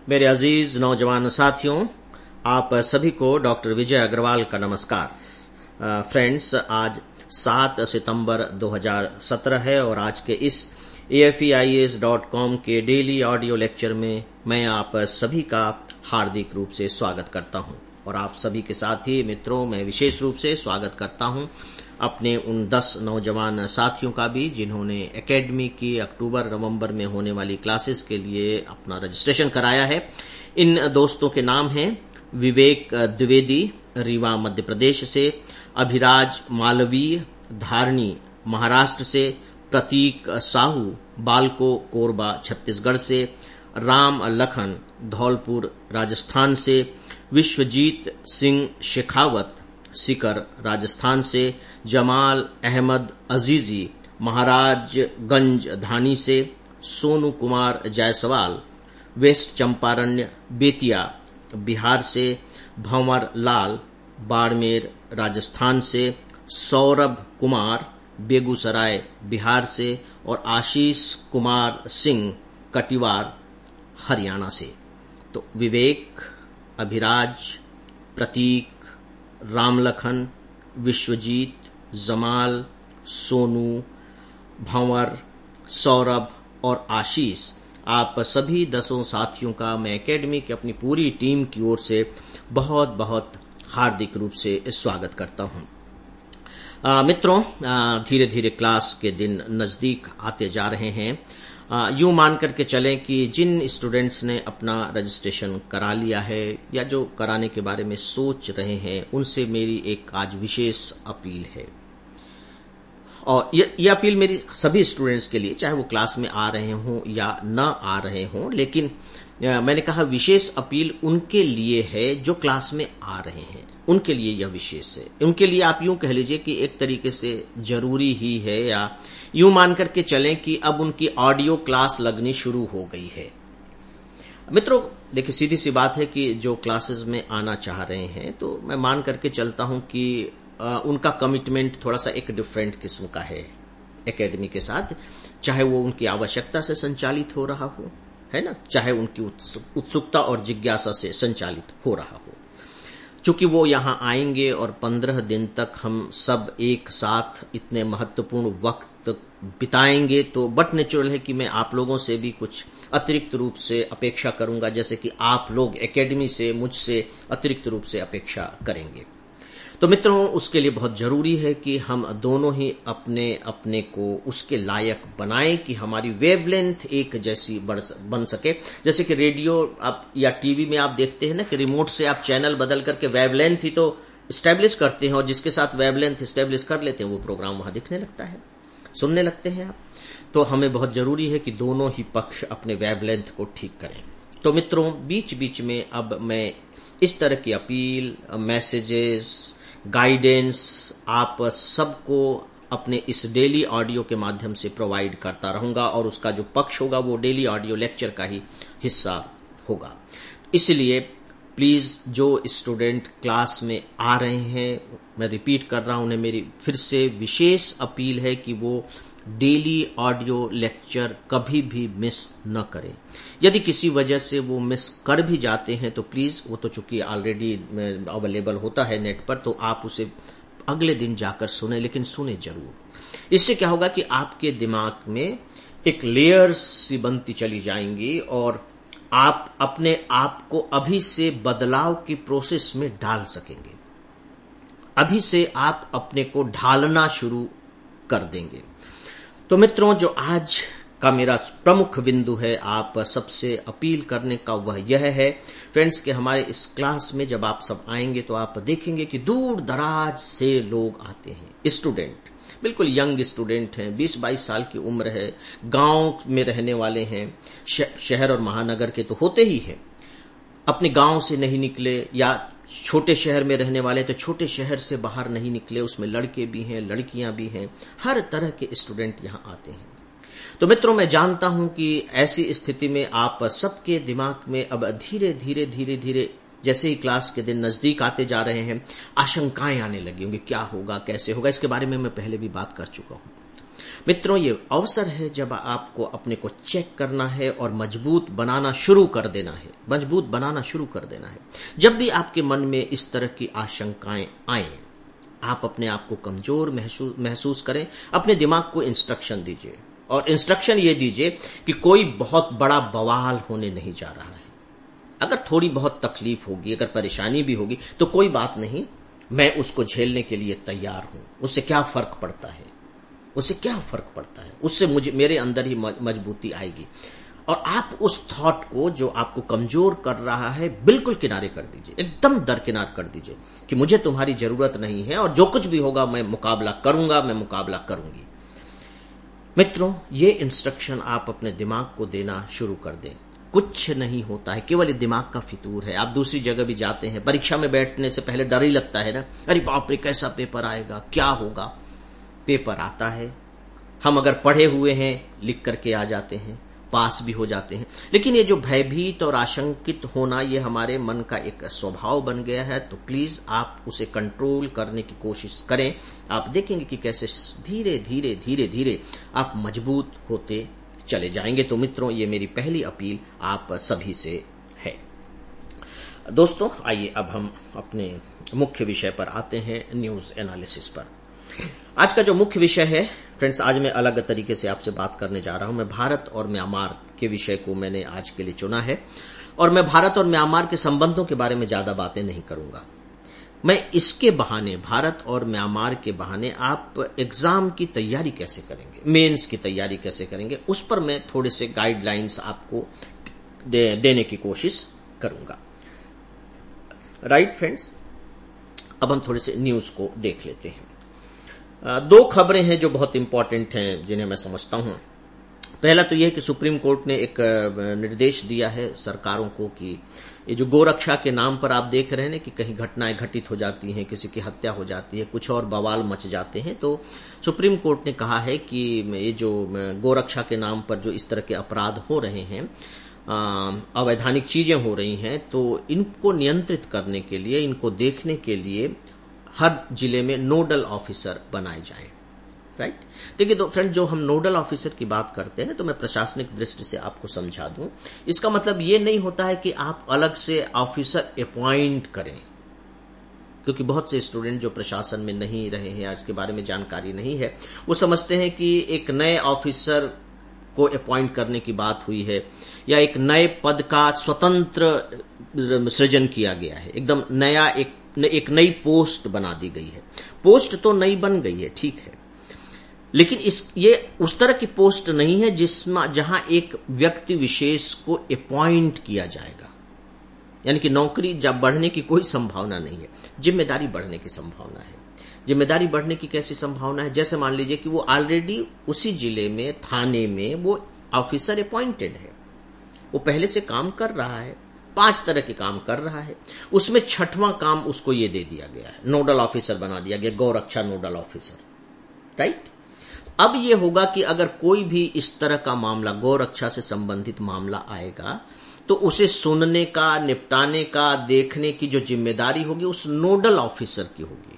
मेरे अजीज नौजवान साथियों, आप सभी को डॉक्टर विजय अग्रवाल का नमस्कार। फ्रेंड्स, आज 7 सितंबर 2017 है और आज के इस AFEIAS.com के डेली ऑडियो लेक्चर में मैं आप सभी का हार्दिक रूप से स्वागत करता हूं और आप सभी के साथ ही मित्रों, मैं विशेष रूप से स्वागत करता हूं अपने उन 10 नौजवान साथियों का भी जिन्होंने एकेडमी की अक्टूबर-नवंबर में होने वाली क्लासेस के लिए अपना रजिस्ट्रेशन कराया है। इन दोस्तों के नाम हैं विवेक द्विवेदी, रीवा मध्य प्रदेश से, अभिराज मालवीय, धारणी महाराष्ट्र से, प्रतीक साहू, बालको कोरबा छत्तीसगढ़ से, राम लखन धौलपुर राजस्थान से, विश्वजीत सिंह शेखावत सीकर राजस्थान से, जमाल अहमद अजीजी महाराजगंज धानी से, सोनू कुमार जायसवाल वेस्ट चंपारण बेतिया बिहार से, भंवर लाल बाड़मेर राजस्थान से, सौरभ कुमार बेगूसराय बिहार से और आशीष कुमार सिंह कटिवार हरियाणा से। तो विवेक, अभिराज, प्रतीक, रामलखन, विश्वजीत, जमाल, सोनू, भंवर, सौरभ और आशीष, आप सभी 10 साथियों का मैं एकेडमी की अपनी पूरी टीम की ओर से बहुत बहुत हार्दिक रूप से स्वागत करता हूं। मित्रों, धीरे धीरे क्लास के दिन नजदीक आते जा रहे हैं। यूं मान करके चलें कि जिन स्टूडेंट्स ने अपना रजिस्ट्रेशन करा लिया है या जो कराने के बारे में सोच रहे हैं, उनसे मेरी एक आज विशेष अपील है। और यह अपील मेरी सभी स्टूडेंट्स के लिए, चाहे वो क्लास में आ रहे हों या न आ रहे हों, लेकिन मैंने कहा विशेष अपील उनके लिए है जो क्लास में आ रहे हैं, उनके लिए यह विशेष है। उनके लिए आप यूं कह लीजिए कि एक तरीके से जरूरी ही है, या यूं मान करके चलें कि अब उनकी ऑडियो क्लास लगनी शुरू हो गई है। मित्रों, देखिए सीधी सी बात है कि जो क्लासेस में आना चाह रहे हैं, तो मैं मान करके चलता हूं कि उनका कमिटमेंट थोड़ा सा एक डिफरेंट किस्म का है एकेडमी के साथ, चाहे वो उनकी आवश्यकता से संचालित हो रहा हो, है ना, चाहे उनकी उत्सुकता और जिज्ञासा से संचालित हो रहा हो। चूंकि वो यहाँ आएंगे और 15 दिन तक हम सब एक साथ इतने महत्वपूर्ण वक्त बिताएंगे, तो बट नेचुरल है कि मैं आप लोगों से भी कुछ अतिरिक्त रूप से अपेक्षा करूंगा, जैसे कि आप लोग एकेडमी से मुझसे अतिरिक्त रूप से अपेक्षा करेंगे। तो मित्रों, उसके लिए बहुत जरूरी है कि हम दोनों ही अपने अपने को उसके लायक बनाएं कि हमारी वेवलेंथ एक जैसी बन सके। जैसे कि रेडियो आप या टीवी में आप देखते हैं ना कि रिमोट से आप चैनल बदल करके वेवलेंथ ही तो स्टैब्लिश करते हैं, और जिसके साथ वेवलेंथ स्टैब्लिश कर लेते हैं वो प्रोग्राम वहां दिखने लगता है, सुनने लगते हैं आप। तो हमें बहुत जरूरी है कि दोनों ही पक्ष अपने वेवलेंथ को ठीक करें। तो मित्रों, बीच बीच में अब मैं इस तरह की अपील, मैसेजेस, गाइडेंस आप सबको अपने इस डेली ऑडियो के माध्यम से प्रोवाइड करता रहूंगा, और उसका जो पक्ष होगा वो डेली ऑडियो लेक्चर का ही हिस्सा होगा। इसलिए प्लीज जो स्टूडेंट क्लास में आ रहे हैं, मैं रिपीट कर रहा हूं, उन्हें मेरी फिर से विशेष अपील है कि वो डेली ऑडियो लेक्चर कभी भी मिस न करें। यदि किसी वजह से वो मिस कर भी जाते हैं तो प्लीज, वो तो चूंकि ऑलरेडी अवेलेबल होता है नेट पर, तो आप उसे अगले दिन जाकर सुने, लेकिन सुने जरूर। इससे क्या होगा कि आपके दिमाग में एक लेयर्स सी बनती चली जाएंगी और आप अपने आप को अभी से बदलाव की प्रोसेस में डाल सकेंगे। अभी से आप अपने को ढालना शुरू कर देंगे। तो मित्रों, जो आज का मेरा प्रमुख बिंदु है आप सबसे अपील करने का, वह यह है फ्रेंड्स कि हमारे इस क्लास में जब आप सब आएंगे तो आप देखेंगे कि दूर दराज से लोग आते हैं। स्टूडेंट, बिल्कुल यंग स्टूडेंट हैं, 20-22 साल की उम्र है, गांव में रहने वाले हैं, शहर और महानगर के तो होते ही हैं, अपने गांव से नहीं निकले, या छोटे शहर में रहने वाले तो छोटे शहर से बाहर नहीं निकले, उसमें लड़के भी हैं, लड़कियां भी हैं, हर तरह के स्टूडेंट यहां आते हैं। तो मित्रों, मैं जानता हूं कि ऐसी स्थिति में आप सबके दिमाग में अब धीरे धीरे धीरे धीरे जैसे ही क्लास के दिन नजदीक आते जा रहे हैं, आशंकाएं आने लगी होंगी, क्या होगा, कैसे होगा। इसके बारे में मैं पहले भी बात कर चुका हूं। मित्रों, ये अवसर है जब आपको अपने को चेक करना है और मजबूत बनाना शुरू कर देना है। मजबूत बनाना शुरू कर देना है। जब भी आपके मन में इस तरह की आशंकाएं आए, आप अपने आप को कमजोर महसूस करें, अपने दिमाग को इंस्ट्रक्शन दीजिए, और इंस्ट्रक्शन ये दीजिए कि कोई बहुत बड़ा बवाल होने नहीं जा रहा है। अगर थोड़ी बहुत तकलीफ होगी, अगर परेशानी भी होगी, तो कोई बात नहीं, मैं उसको झेलने के लिए तैयार हूं। उससे क्या फर्क पड़ता है? उससे क्या फर्क पड़ता है? उससे मुझे, मेरे अंदर ही मजबूती आएगी। और आप उस थॉट को जो आपको कमजोर कर रहा है बिल्कुल किनारे कर दीजिए, एकदम दरकिनार कर दीजिए कि मुझे तुम्हारी जरूरत नहीं है, और जो कुछ भी होगा मैं मुकाबला करूंगा, मैं मुकाबला करूंगी। मित्रों, ये इंस्ट्रक्शन आप अपने दिमाग को देना शुरू कर दें। कुछ नहीं होता है, केवल दिमाग का फितूर है। आप दूसरी जगह भी जाते हैं, परीक्षा में बैठने से पहले डर ही लगता है ना, अरे बाप रे कैसा पेपर आएगा, क्या होगा। पेपर आता है, हम अगर पढ़े हुए हैं लिख करके आ जाते हैं, पास भी हो जाते हैं। लेकिन ये जो भयभीत और आशंकित होना, ये हमारे मन का एक स्वभाव बन गया है। तो प्लीज आप उसे कंट्रोल करने की कोशिश करें। आप देखेंगे कि कैसे धीरे धीरे धीरे धीरे आप मजबूत होते चले जाएंगे। तो मित्रों, ये मेरी पहली अपील आप सभी से है। दोस्तों, आइए अब हम अपने मुख्य विषय पर आते हैं, न्यूज एनालिसिस पर। आज का जो मुख्य विषय है फ्रेंड्स, आज मैं अलग तरीके से आपसे बात करने जा रहा हूं। मैं भारत और म्यांमार के विषय को मैंने आज के लिए चुना है, और मैं भारत और म्यांमार के संबंधों के बारे में ज्यादा बातें नहीं करूंगा। मैं इसके बहाने, भारत और म्यांमार के बहाने आप एग्जाम की तैयारी कैसे करेंगे, मेंस की तैयारी कैसे करेंगे, उस पर मैं थोड़े से गाइडलाइंस आपको देने की कोशिश करूंगा। राइट फ्रेंड्स, अब हम थोड़े से न्यूज को देख लेते हैं। दो खबरें हैं जो बहुत इंपॉर्टेंट हैं, जिन्हें मैं समझता हूं। पहला तो यह है कि सुप्रीम कोर्ट ने एक निर्देश दिया है सरकारों को कि ये जो गोरक्षा के नाम पर आप देख रहे हैं कि कहीं घटनाएं घटित हो जाती हैं, किसी की हत्या हो जाती है, कुछ और बवाल मच जाते हैं, तो सुप्रीम कोर्ट ने कहा है कि ये जो गोरक्षा के नाम पर जो इस तरह के अपराध हो रहे हैं, अवैधानिक चीजें हो रही हैं, तो इनको नियंत्रित करने के लिए, इनको देखने के लिए हर जिले में नोडल ऑफिसर बनाए जाएं। राइट? देखिए तो फ्रेंड, जो हम नोडल ऑफिसर की बात करते हैं, तो मैं प्रशासनिक दृष्टि से आपको समझा दूं। इसका मतलब ये नहीं होता है कि आप अलग से ऑफिसर अपॉइंट करें, क्योंकि बहुत से स्टूडेंट जो प्रशासन में नहीं रहे हैं या इसके बारे में जानकारी नहीं है, वो समझते हैं कि एक नए ऑफिसर को अपॉइंट करने की बात हुई है, या एक नए पद का स्वतंत्र सृजन किया गया है, एकदम नया एक नई पोस्ट बना दी गई है। पोस्ट तो नई बन गई है, ठीक है, लेकिन ये उस तरह की पोस्ट नहीं है जिसमें जहां एक व्यक्ति विशेष को अपॉइंट किया जाएगा। यानी कि नौकरी जब बढ़ने की कोई संभावना नहीं है, जिम्मेदारी बढ़ने की संभावना है। जिम्मेदारी बढ़ने की कैसी संभावना है? जैसे मान लीजिए कि वो ऑलरेडी उसी जिले में, थाने में वो ऑफिसर अपॉइंटेड है, वो पहले से काम कर रहा है, 5 तरह के काम कर रहा है, उसमें 6वां काम उसको ये दे दिया गया है, नोडल ऑफिसर बना दिया गया, गौरक्षा नोडल ऑफिसर। राइट? अब ये होगा कि अगर कोई भी इस तरह का मामला, गौरक्षा से संबंधित मामला आएगा, तो उसे सुनने का, निपटाने का, देखने की जो जिम्मेदारी होगी उस नोडल ऑफिसर की होगी।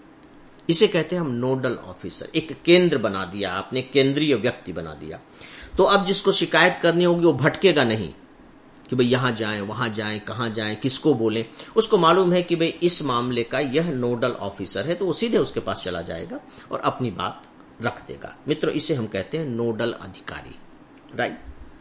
इसे कहते हैं हम नोडल ऑफिसर। एक केंद्र बना दिया आपने, केंद्रीय व्यक्ति बना दिया। तो अब जिसको शिकायत करनी होगी वो भटकेगा नहीं कि भाई यहां जाएं, वहां जाएं, कहां जाएं, किसको बोलें। उसको मालूम है कि भाई इस मामले का यह नोडल ऑफिसर है, तो वो सीधे उसके पास चला जाएगा और अपनी बात रख देगा। मित्रों, इसे हम कहते हैं नोडल अधिकारी। राइट?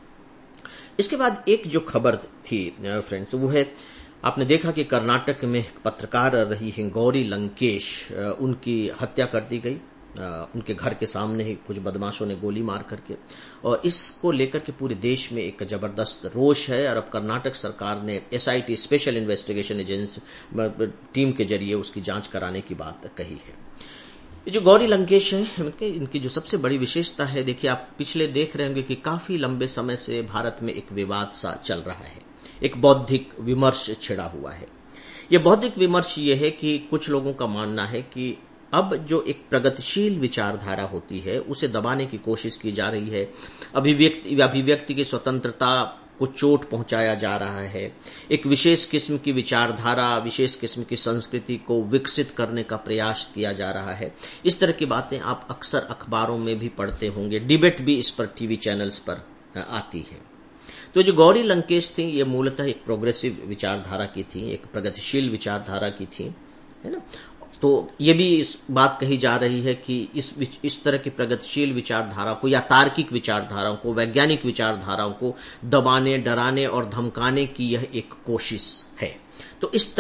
इसके बाद एक जो खबर थी फ्रेंड्स, वो है, आपने देखा कि कर्नाटक में पत्रकार रही हैं गौरी लंकेश, उनकी हत्या कर दी गई। उनके घर के सामने ही कुछ बदमाशों ने गोली मार करके, और इसको लेकर के पूरे देश में एक जबरदस्त रोष है। और अब कर्नाटक सरकार ने SIT, special investigation agency team के जरिए उसकी जांच कराने की बात कही है। ये जो गौरी लंकेश है, इनकी जो सबसे बड़ी विशेषता है, देखिए आप पिछले देख रहे होंगे कि काफी लंबे समय से भारत में एक विवाद सा चल रहा है, एक बौद्धिक विमर्श छिड़ा हुआ है। यह बौद्धिक विमर्श ये है कि कुछ लोगों का मानना है कि अब जो एक प्रगतिशील विचारधारा होती है उसे दबाने की कोशिश की जा रही है। अभिव्यक्ति की स्वतंत्रता को चोट पहुंचाया जा रहा है, एक विशेष किस्म की विचारधारा, विशेष किस्म की संस्कृति को विकसित करने का प्रयास किया जा रहा है। इस तरह की बातें आप अक्सर अखबारों में भी पढ़ते होंगे, डिबेट भी इस पर टीवी चैनल्स पर आती है। तो जो गौरी लंकेश थी, ये मूलतः एक प्रोग्रेसिव विचारधारा की थी, एक प्रगतिशील विचारधारा की थी, है ना। तो ये भी इस बात कही जा रही है कि इस तरह की प्रगतिशील विचारधारा को या तार्किक विचारधाराओं को, वैज्ञानिक विचारधाराओं को दबाने, डराने और धमकाने की यह एक कोशिश है। तो इस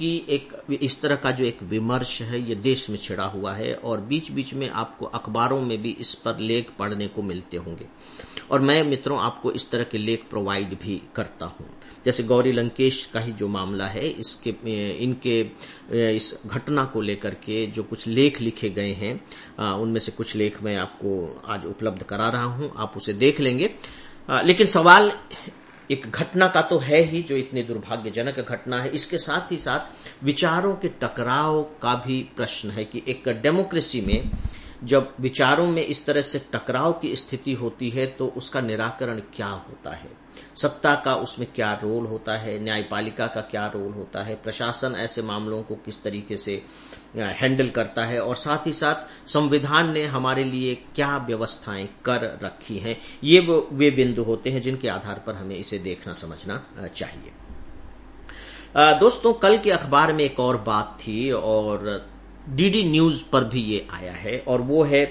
तरह का जो एक विमर्श है ये देश में छिड़ा हुआ है और बीच बीच में आपको अखबारों में भी इस पर लेख पढ़ने को मिलते होंगे और मैं मित्रों आपको इस तरह के लेख प्रोवाइड भी करता हूं। जैसे गौरी लंकेश का ही जो मामला है, इनके इस घटना को लेकर के जो कुछ लेख लिखे गए हैं, उनमें से कुछ लेख मैं आपको आज उपलब्ध करा रहा हूं, आप उसे देख लेंगे। लेकिन सवाल एक घटना का तो है ही, जो इतनी दुर्भाग्यजनक घटना है, इसके साथ ही साथ विचारों के टकराव का भी प्रश्न है कि एक डेमोक्रेसी में जब विचारों में इस तरह से टकराव की स्थिति होती है तो उसका निराकरण क्या होता है, सत्ता का उसमें क्या रोल होता है, न्यायपालिका का क्या रोल होता है, प्रशासन ऐसे मामलों को किस तरीके से हैंडल करता है और साथ ही साथ संविधान ने हमारे लिए क्या व्यवस्थाएं कर रखी हैं। ये वे बिंदु होते हैं जिनके आधार पर हमें इसे देखना समझना चाहिए। दोस्तों, कल के अखबार में एक और बात थी और डीडी न्यूज पर भी ये आया है और वो है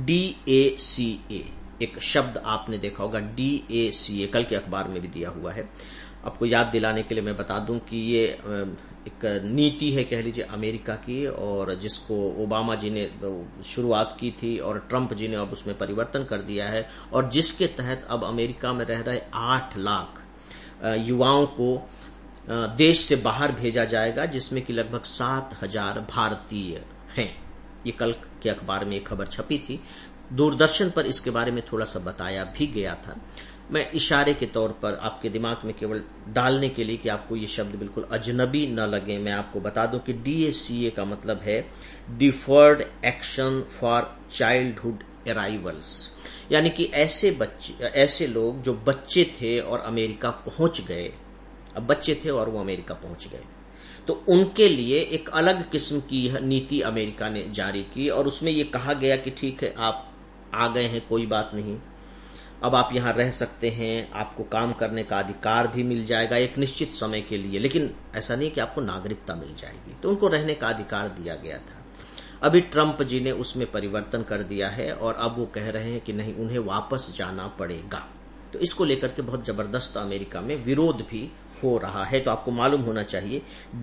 DACA। एक शब्द आपने देखा होगा, DACA, कल के अखबार में भी दिया हुआ है। आपको याद दिलाने के लिए मैं बता दूं कि ये एक नीति है, कह लीजिए, अमेरिका की, और जिसको ओबामा जी ने शुरुआत की थी और ट्रंप जी ने अब उसमें परिवर्तन कर दिया है और जिसके तहत अब अमेरिका में रह रहे 8 लाख युवाओं को देश से बाहर भेजा जाएगा, जिसमें कि लगभग 7,000 भारतीय हैं। ये कल के अखबार में एक खबर छपी थी। दूरदर्शन पर इसके बारे में थोड़ा सा बताया भी गया था। मैं इशारे के तौर पर आपके दिमाग में केवल डालने के लिए कि आपको ये शब्द बिल्कुल अजनबी न लगे, मैं आपको बता दूं कि DACA का मतलब है deferred action for childhood arrivals, यानी कि ऐसे लोग जो बच्चे थे और अमेरिका पहुंच गए, अब बच्चे थे और वो अमेरिका पहुंच गए, तो उनके लिए एक अलग किस्म की नीति अमेरिका ने जारी की और उसमें ये कहा गया कि ठीक है, आप आ गए हैं, कोई बात नहीं, अब आप यहां रह सकते हैं, आपको काम करने का अधिकार भी मिल जाएगा एक निश्चित समय के लिए, लेकिन ऐसा नहीं कि आपको नागरिकता मिल जाएगी। तो उनको रहने का अधिकार दिया गया था। अभी ट्रंप जी ने उसमें परिवर्तन कर दिया है और अब वो कह रहे हैं कि नहीं, उन्हें वापस जाना पड़ेगा। तो इसको लेकर के बहुत जबरदस्त अमेरिका में विरोध भी हो रहा है। तो आपको मालूम होना चाहिए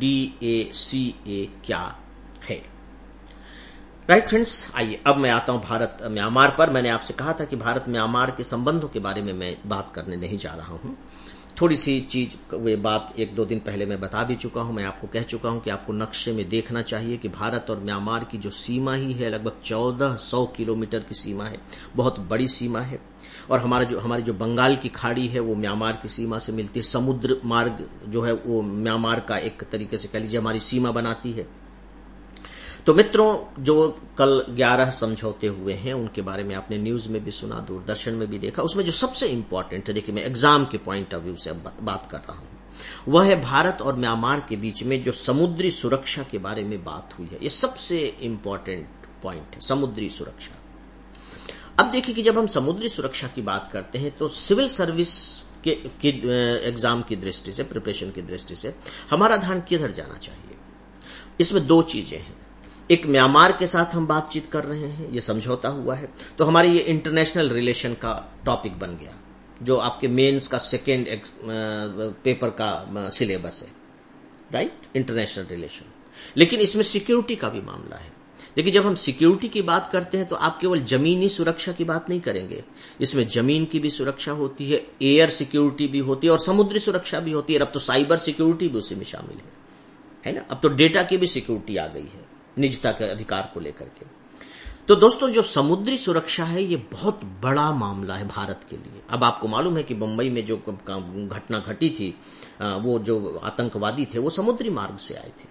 DACA क्या है। राइट फ्रेंड्स, आइए अब मैं आता हूं भारत म्यांमार पर। मैंने आपसे कहा था कि भारत म्यांमार के संबंधों के बारे में मैं बात करने नहीं जा रहा हूं। थोड़ी सी चीज, वे बात 1-2 दिन पहले मैं बता भी चुका हूं। मैं आपको कह चुका हूं कि आपको नक्शे में देखना चाहिए कि भारत और म्यांमार की जो सीमा ही है, लगभग 1400 किलोमीटर की सीमा है, बहुत बड़ी सीमा है। और हमारी जो बंगाल की खाड़ी है वो म्यांमार की सीमा से मिलती है। समुद्र मार्ग जो है वो म्यांमार का एक तरीके से कह लीजिए हमारी सीमा बनाती है। तो मित्रों, जो कल 11 समझौते हुए हैं उनके बारे में आपने न्यूज में भी सुना, दूरदर्शन में भी देखा। उसमें जो सबसे इंपॉर्टेंट है, देखिए मैं एग्जाम के पॉइंट ऑफ व्यू से बात कर रहा हूं, वह है भारत और म्यांमार के बीच में जो समुद्री सुरक्षा के बारे में बात हुई है। ये सबसे इंपॉर्टेंट पॉइंट है, समुद्री सुरक्षा। अब देखिए कि जब हम समुद्री सुरक्षा की बात करते हैं तो सिविल सर्विस के एग्जाम की दृष्टि से, प्रिपरेशन की दृष्टि से हमारा ध्यान किधर जाना चाहिए? इसमें 2 चीजें हैं। एक, म्यांमार के साथ हम बातचीत कर रहे हैं, ये समझौता हुआ है, तो हमारे ये इंटरनेशनल रिलेशन का टॉपिक बन गया, जो आपके मेंस का सेकेंड पेपर का सिलेबस है, राइट, इंटरनेशनल रिलेशन। लेकिन इसमें सिक्योरिटी का भी मामला है। देखिए, जब हम सिक्योरिटी की बात करते हैं तो आप केवल जमीनी सुरक्षा की बात नहीं करेंगे, इसमें जमीन की भी सुरक्षा होती है, एयर सिक्योरिटी भी होती है और समुद्री सुरक्षा भी होती है। अब तो साइबर सिक्योरिटी भी उसी में शामिल है ना। अब तो डेटा की भी सिक्योरिटी आ गई है, निजता के अधिकार को लेकर के। तो दोस्तों, जो समुद्री सुरक्षा है ये बहुत बड़ा मामला है भारत के लिए। अब आपको मालूम है कि मुंबई में जो घटना घटी थी, वो जो आतंकवादी थे वो समुद्री मार्ग से आए थे,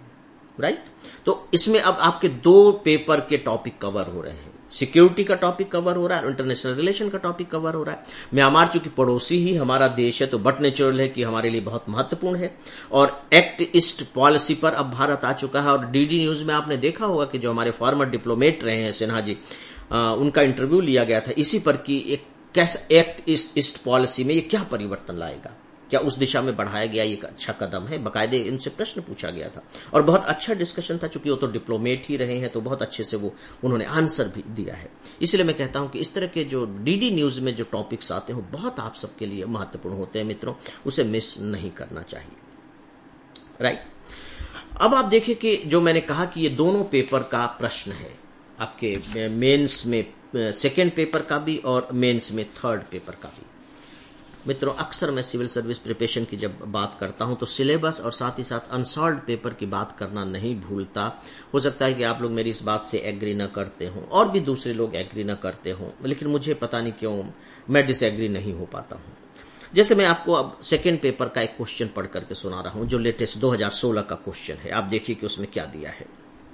राइट। तो इसमें अब आपके 2 पेपर के टॉपिक कवर हो रहे हैं, सिक्योरिटी का टॉपिक कवर हो रहा है और इंटरनेशनल रिलेशन का टॉपिक कवर हो रहा है। म्यांमार चूंकि पड़ोसी ही हमारा देश है तो बट नेचुरल है कि हमारे लिए बहुत महत्वपूर्ण है। और एक्ट ईस्ट पॉलिसी पर अब भारत आ चुका है और डीडी न्यूज में आपने देखा होगा कि जो हमारे फॉर्मर डिप्लोमेट रहे हैं सिन्हा जी, उनका इंटरव्यू लिया गया था इसी पर कि एक कैसा एक्ट ईस्ट पॉलिसी में ये क्या परिवर्तन लाएगा, क्या उस दिशा में बढ़ाया गया एक अच्छा कदम है। बकायदे इनसे प्रश्न पूछा गया था और बहुत अच्छा डिस्कशन था, चूंकि वो तो डिप्लोमेट ही रहे हैं तो बहुत अच्छे से वो उन्होंने आंसर भी दिया है। इसलिए मैं कहता हूं कि इस तरह के जो डीडी न्यूज में जो टॉपिक्स आते हैं बहुत आप सबके लिए महत्वपूर्ण होते हैं मित्रों, उसे मिस नहीं करना चाहिए, राइट। अब आप देखिए कि जो मैंने कहा कि ये दोनों पेपर का प्रश्न है, आपके मेंस में सेकेंड पेपर का भी और मेंस में थर्ड पेपर का भी। मित्रों, अक्सर मैं सिविल सर्विस प्रिपरेशन की जब बात करता हूं तो सिलेबस और साथ ही साथ अनसॉल्व्ड पेपर की बात करना नहीं भूलता। हो सकता है कि आप लोग मेरी इस बात से एग्री न करते हों और भी दूसरे लोग एग्री न करते हों, लेकिन मुझे पता नहीं क्यों मैं डिसएग्री नहीं हो पाता हूं। जैसे मैं आपको अब सेकेंड पेपर का एक क्वेश्चन पढ़ करके सुना रहा हूं जो लेटेस्ट 2016 का क्वेश्चन है। आप देखिए कि उसमें क्या दिया है।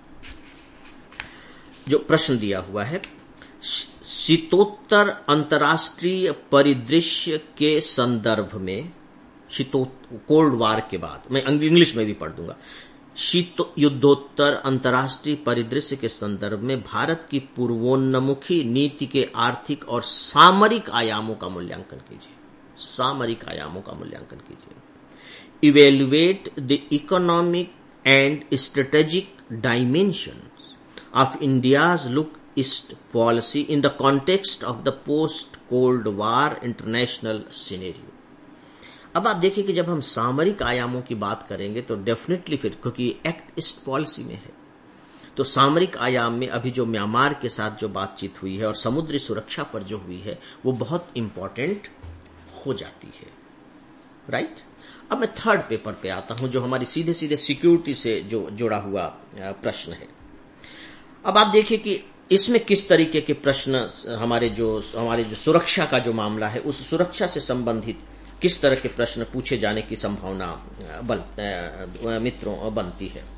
जो प्रश्न दिया हुआ है, शीतोत्तर अंतर्राष्ट्रीय परिदृश्य के संदर्भ में, कोल्ड वार के बाद, मैं इंग्लिश में भी पढ़ दूंगा, युद्धोत्तर अंतर्राष्ट्रीय परिदृश्य के संदर्भ में भारत की पूर्वोन्मुखी नीति के आर्थिक और सामरिक आयामों का मूल्यांकन कीजिए। सामरिक आयामों का मूल्यांकन कीजिए। Evaluate the economic and strategic dimensions of India's look east policy in the context of the post cold war international scenario. अब आप देखिए कि जब हम सामरिक आयामों की बात करेंगे तो डेफिनेटली फिर, क्योंकि एक्ट ईस्ट पॉलिसी में है, तो सामरिक आयाम में अभी जो म्यांमार के साथ जो बातचीत हुई है और समुद्री सुरक्षा पर जो हुई है वो बहुत इंपॉर्टेंट हो जाती है, राइट। अब मैं थर्ड पेपर पे आता हूं जो हमारी सीधे सीधे सिक्योरिटी से जो जुड़ा हुआ प्रश्न है। अब आप देखिए कि इसमें किस तरीके के प्रश्न हमारे जो सुरक्षा का जो मामला है उस सुरक्षा से संबंधित किस तरह के प्रश्न पूछे जाने की संभावना मित्रों बनती है।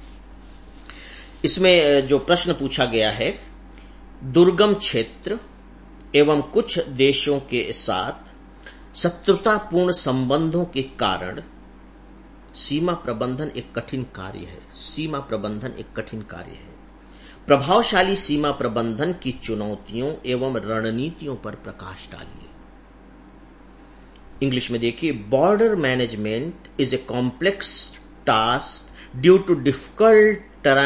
इसमें जो प्रश्न पूछा गया है, दुर्गम क्षेत्र एवं कुछ देशों के साथ शत्रुतापूर्ण संबंधों के कारण सीमा प्रबंधन एक कठिन कार्य है। सीमा प्रबंधन एक कठिन कार्य है। प्रभावशाली सीमा प्रबंधन की चुनौतियों एवं रणनीतियों पर प्रकाश डालिए। इंग्लिश में देखिए, border management is a complex task due to difficult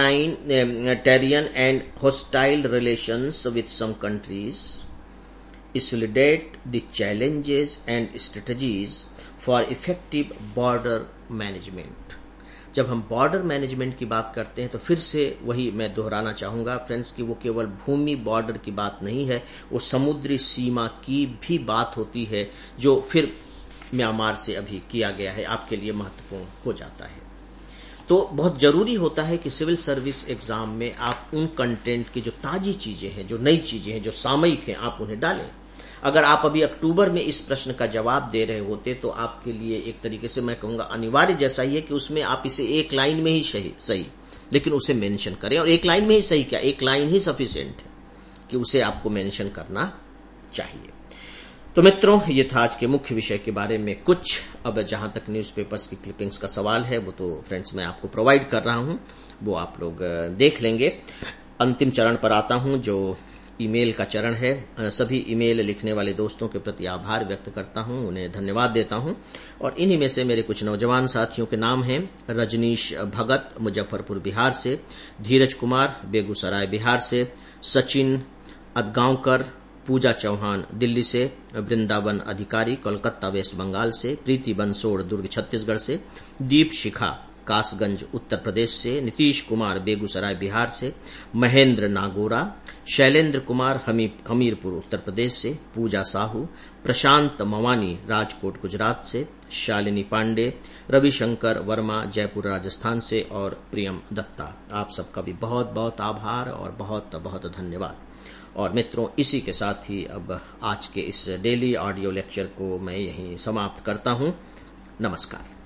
terrain and hostile relations with some countries. Elucidate the challenges and strategies for effective border management. जब हम बॉर्डर मैनेजमेंट की बात करते हैं तो फिर से वही मैं दोहराना चाहूंगा फ्रेंड्स कि वो केवल भूमि बॉर्डर की बात नहीं है, वो समुद्री सीमा की भी बात होती है जो फिर म्यांमार से अभी किया गया है, आपके लिए महत्वपूर्ण हो जाता है। तो बहुत जरूरी होता है कि सिविल सर्विस एग्जाम में आप उन कंटेंट की जो ताजी चीजें हैं, जो नई चीजें हैं, जो सामयिक हैं, आप उन्हें डालें। अगर आप अभी अक्टूबर में इस प्रश्न का जवाब दे रहे होते तो आपके लिए एक तरीके से मैं कहूंगा अनिवार्य जैसा ही है कि उसमें आप इसे एक लाइन में ही सही लेकिन उसे मेंशन करें। और एक लाइन में ही सही क्या, एक लाइन ही सफिशिएंट है कि उसे आपको मेंशन करना चाहिए। तो मित्रों, ये था आज के मुख्य विषय के बारे में कुछ। अब जहां तक न्यूज़पेपर्स की क्लिपिंग्स का सवाल है वो तो फ्रेंड्स मैं आपको प्रोवाइड कर रहा हूं, वो आप लोग देख लेंगे। अंतिम चरण पर आता हूं जो ईमेल का चरण है। सभी ईमेल लिखने वाले दोस्तों के प्रति आभार व्यक्त करता हूं, उन्हें धन्यवाद देता हूं। और इन्हीं में से मेरे कुछ नौजवान साथियों के नाम हैं, रजनीश भगत मुजफ्फरपुर बिहार से, धीरज कुमार बेगूसराय बिहार से, सचिन अदगांवकर, पूजा चौहान दिल्ली से, वृंदावन अधिकारी कोलकाता वेस्ट बंगाल से, प्रीति बंसोड़ दुर्ग छत्तीसगढ़ से, दीप शिखा कासगंज उत्तर प्रदेश से, नीतीश कुमार बेगूसराय बिहार से, महेंद्र नागोरा, शैलेंद्र कुमार हमीरपुर उत्तर प्रदेश से, पूजा साहू, प्रशांत मवानी राजकोट गुजरात से, शालिनी पांडे, रविशंकर वर्मा जयपुर राजस्थान से और प्रियम दत्ता। आप सबका भी बहुत बहुत आभार और बहुत बहुत धन्यवाद। और मित्रों, इसी के साथ ही अब आज के इस डेली ऑडियो लेक्चर को मैं यहीं समाप्त करता हूं। नमस्कार।